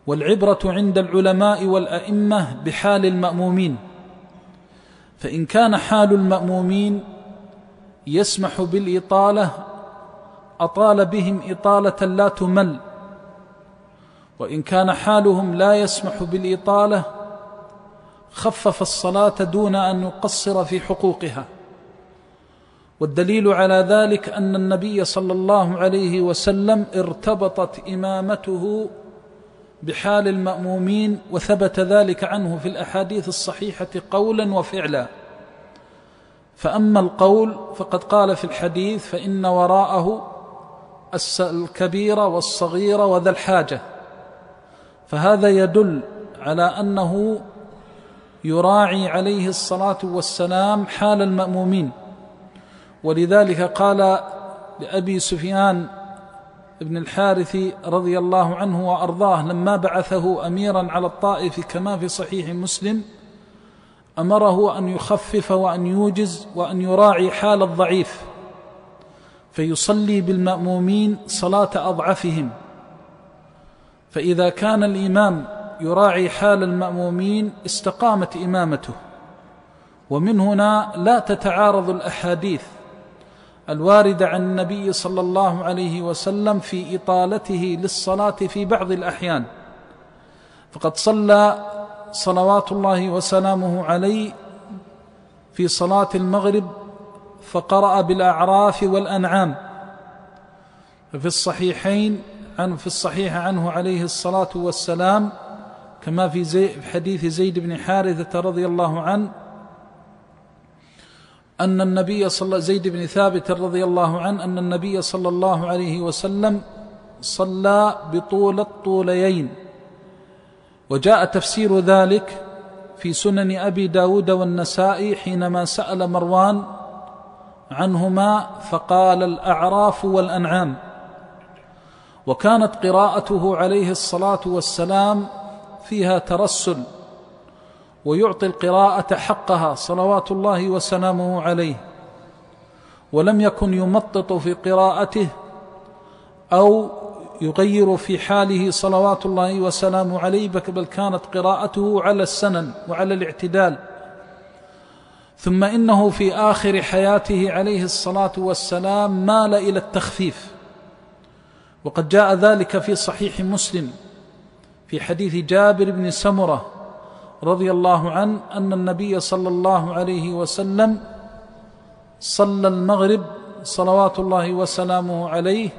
والعبرة عند العلماء والأئمة بحال المأمومين، فإن كان حال المأمومين يسمح بالإطالة أطال بهم إطالة لا تمل، وإن كان حالهم لا يسمح بالإطالة خفف الصلاة دون أن يقصر في حقوقها. والدليل على ذلك أن النبي صلى الله عليه وسلم ارتبطت إمامته بحال المأمومين، وثبت ذلك عنه في الأحاديث الصحيحة قولا وفعلا. فأما القول فقد قال في الحديث: فإن وراءه الكبير والصغير وذا الحاجة، فهذا يدل على أنه يراعي عليه الصلاة والسلام حال المأمومين. ولذلك قال لأبي سفيان ابن الحارث رضي الله عنه وأرضاه لما بعثه أميرا على الطائف كما في صحيح مسلم، أمره أن يخفف وأن يوجز وأن يراعي حال الضعيف، فيصلي بالمأمومين صلاة أضعفهم. فإذا كان الإمام يراعي حال المأمومين استقامت إمامته. ومن هنا لا تتعارض الأحاديث الواردة عن النبي صلى الله عليه وسلم في إطالته للصلاة في بعض الأحيان، فقد صلى صلوات الله وسلامه عليه في صلاة المغرب فقرأ بالأعراف والأنعام، ففي الصحيح عنه عليه الصلاة والسلام كما في حديث زيد بن حارثة رضي الله عنه أن النبي زيد بن ثابت رضي الله عنه أن النبي صلى الله عليه وسلم صلى بطول الطوليين. وجاء تفسير ذلك في سنن أبي داود والنسائي حينما سأل مروان عنهما فقال: الأعراف والأنعام. وكانت قراءته عليه الصلاة والسلام فيها ترسل، ويعطي القراءة حقها صلوات الله وسلامه عليه، ولم يكن يمطط في قراءته أو يغير في حاله صلوات الله وسلامه عليه، بل كانت قراءته على السنن وعلى الاعتدال. ثم إنه في آخر حياته عليه الصلاة والسلام مال إلى التخفيف، وقد جاء ذلك في صحيح مسلم في حديث جابر بن سمرة رضي الله عنه أن النبي صلى الله عليه وسلم صلى المغرب صلوات الله وسلامه عليه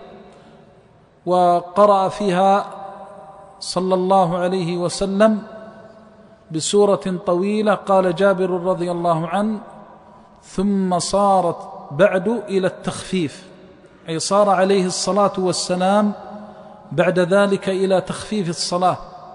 وقرأ فيها صلى الله عليه وسلم بسورة طويلة. قال جابر رضي الله عنه: ثم صارت بعد إلى التخفيف، أي صار عليه الصلاة والسلام بعد ذلك إلى تخفيف الصلاة.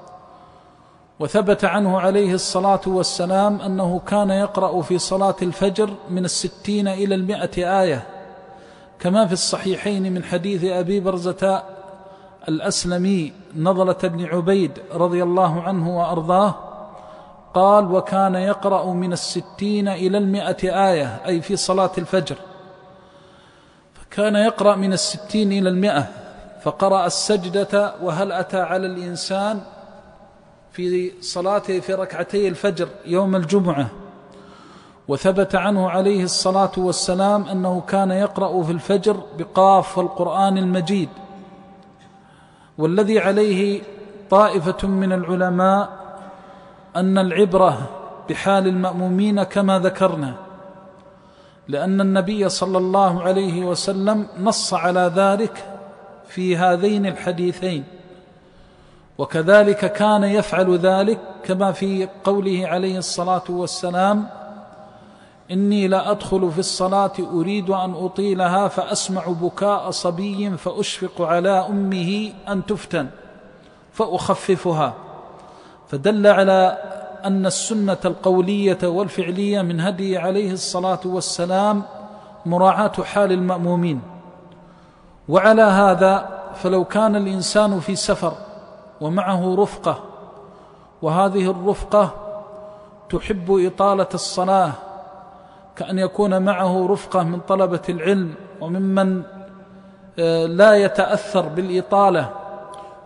وثبت عنه عليه الصلاة والسلام أنه كان يقرأ في صلاة الفجر من 60 إلى 100 آية، كما في الصحيحين من حديث أبي برزة الأسلمي نضلة بن عبيد رضي الله عنه وأرضاه قال: وكان يقرأ من 60 إلى 100 آية، أي في صلاة الفجر. فكان يقرأ من 60 إلى 100، فقرأ السجدة وهل أتى على الإنسان في صلاته في ركعتي الفجر يوم الجمعة. وثبت عنه عليه الصلاة والسلام أنه كان يقرأ في الفجر بقاف والقرآن المجيد. والذي عليه طائفة من العلماء أن العبرة بحال المأمومين كما ذكرنا، لأن النبي صلى الله عليه وسلم نص على ذلك في هذين الحديثين، وكذلك كان يفعل ذلك كما في قوله عليه الصلاة والسلام: إني لا أدخل في الصلاة أريد أن أطيلها فأسمع بكاء صبي فأشفق على أمه أن تفتن فأخففها. فدل على أن السنة القولية والفعلية من هدي عليه الصلاة والسلام مراعاة حال المأمومين. وعلى هذا فلو كان الإنسان في سفر ومعه رفقة، وهذه الرفقة تحب إطالة الصلاة، كأن يكون معه رفقة من طلبة العلم وممن لا يتأثر بالإطالة،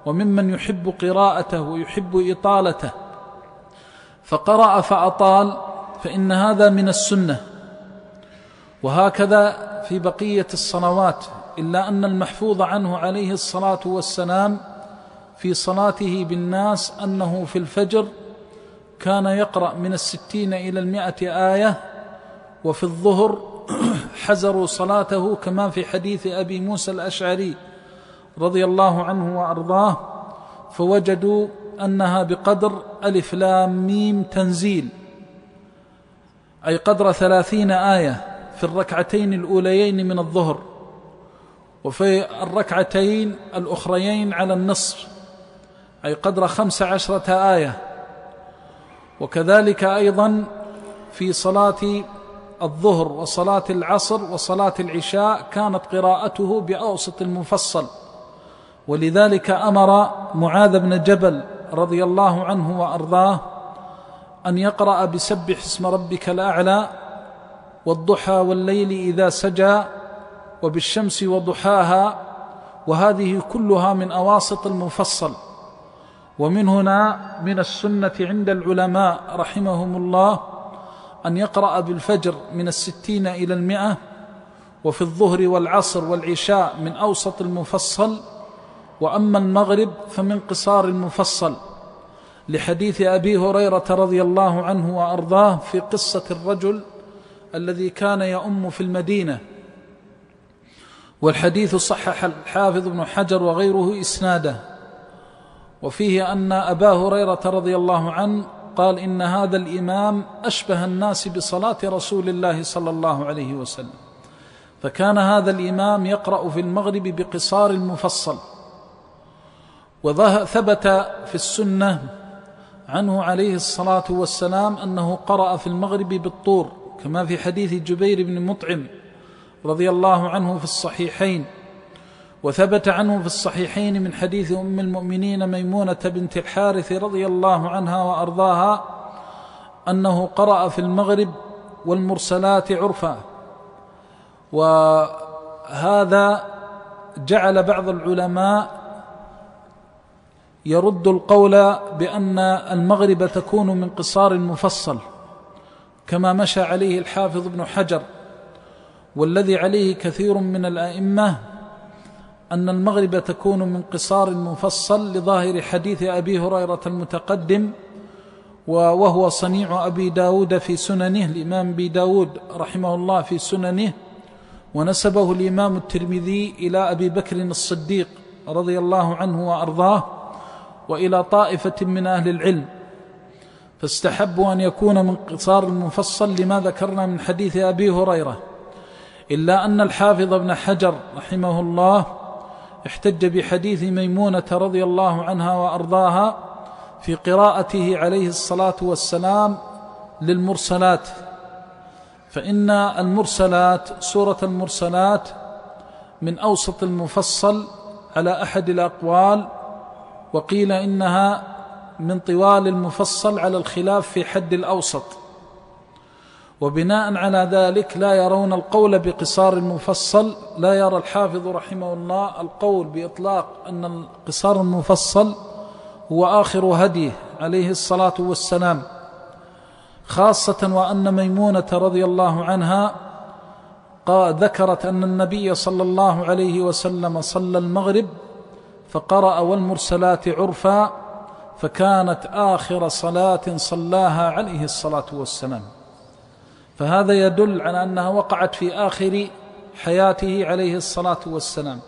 وممن يحب قراءته ويحب إطالته فقرأ فأطال فإن هذا من السنة، وهكذا في بقية الصلوات، إلا أن المحفوظ عنه عليه الصلاة والسلام في صلاته بالناس أنه في الفجر كان يقرأ من 60 إلى 100 آية، وفي الظهر حزروا صلاته كما في حديث أبي موسى الأشعري رضي الله عنه وأرضاه، فوجدوا أنها بقدر ألف لام ميم تنزيل، أي قدر 30 آية في الركعتين الأوليين من الظهر، وفي الركعتين الأخريين على النصف أي قدر 15 آية. وكذلك أيضا في صلاة الظهر وصلاة العصر وصلاة العشاء كانت قراءته بأوسط المفصل، ولذلك أمر معاذ بن جبل رضي الله عنه وأرضاه أن يقرأ بسبح اسم ربك الأعلى والضحى والليل إذا سجى وبالشمس وضحاها، وهذه كلها من أواسط المفصل. ومن هنا من السنة عند العلماء رحمهم الله أن يقرأ بالفجر من 60 إلى 100، وفي الظهر والعصر والعشاء من أوسط المفصل، وأما المغرب فمن قصار المفصل، لحديث أبي هريرة رضي الله عنه وأرضاه في قصة الرجل الذي كان يؤم في المدينة، والحديث صحح الحافظ ابن حجر وغيره إسناده، وفيه أن أبا هريرة رضي الله عنه قال إن هذا الإمام أشبه الناس بصلاة رسول الله صلى الله عليه وسلم، فكان هذا الإمام يقرأ في المغرب بقصار المفصل. وثبت في السنة عنه عليه الصلاة والسلام أنه قرأ في المغرب بالطور، كما في حديث جبير بن مطعم رضي الله عنه في الصحيحين. وثبت عنه في الصحيحين من حديث أم المؤمنين ميمونة بنت الحارث رضي الله عنها وأرضاها أنه قرأ في المغرب والمرسلات عرفا. وهذا جعل بعض العلماء يرد القول بأن المغرب تكون من قصار المفصل، كما مشى عليه الحافظ ابن حجر، والذي عليه كثير من الأئمة أن المغرب تكون من قصار المفصل لظاهر حديث أبي هريرة المتقدم، وهو صنيع أبي داود في سننه، الإمام أبي داود رحمه الله في سننه، ونسبه الإمام الترمذي إلى أبي بكر الصديق رضي الله عنه وأرضاه وإلى طائفة من أهل العلم، فاستحبوا أن يكون من قصار المفصل لما ذكرنا من حديث أبي هريرة. إلا أن الحافظ ابن حجر رحمه الله احتج بحديث ميمونة رضي الله عنها وأرضاها في قراءته عليه الصلاة والسلام للمرسلات، فإن المرسلات سورة المرسلات من أوسط المفصل على أحد الأقوال، وقيل إنها من طوال المفصل على الخلاف في حد الأوسط. وبناء على ذلك لا يرون القول بقصار المفصل، لا يرى الحافظ رحمه الله القول بإطلاق أن قصار المفصل هو آخر هديه عليه الصلاة والسلام، خاصة وأن ميمونة رضي الله عنها ذكرت أن النبي صلى الله عليه وسلم صلى المغرب فقرأ والمرسلات عرفا، فكانت آخر صلاة صلاها عليه الصلاة والسلام، فهذا يدل على أنها وقعت في آخر حياته عليه الصلاة والسلام.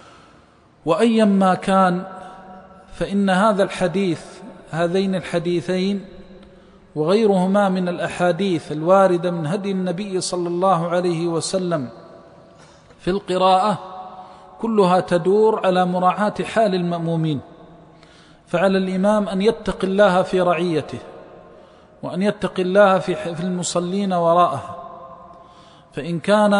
وأيما كان فإن هذا الحديث، هذين الحديثين وغيرهما من الأحاديث الواردة من هدي النبي صلى الله عليه وسلم في القراءة كلها تدور على مراعاة حال المأمومين، فعلى الإمام أن يتقي الله في رعيته، وأن يتقي الله في المصلين وراءه، فإن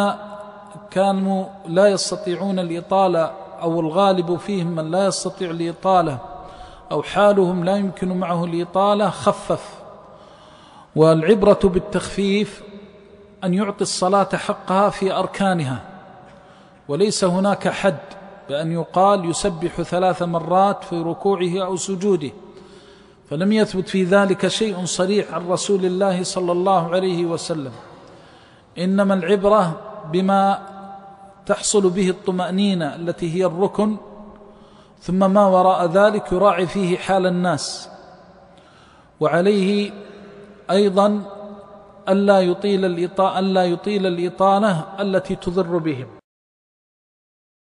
كانوا لا يستطيعون الإطالة، أو الغالب فيهم من لا يستطيع الإطالة، أو حالهم لا يمكن معه الإطالة، خفف. والعبرة بالتخفيف أن يعطي الصلاة حقها في أركانها، وليس هناك حد بأن يقال يسبح 3 مرات في ركوعه أو سجوده، فلم يثبت في ذلك شيء صريح عن رسول الله صلى الله عليه وسلم. إنما العبرة بما تحصل به الطمأنينة التي هي الركن، ثم ما وراء ذلك يراعي فيه حال الناس. وعليه أيضا ألا يطيل الإطالة التي تضر بهم.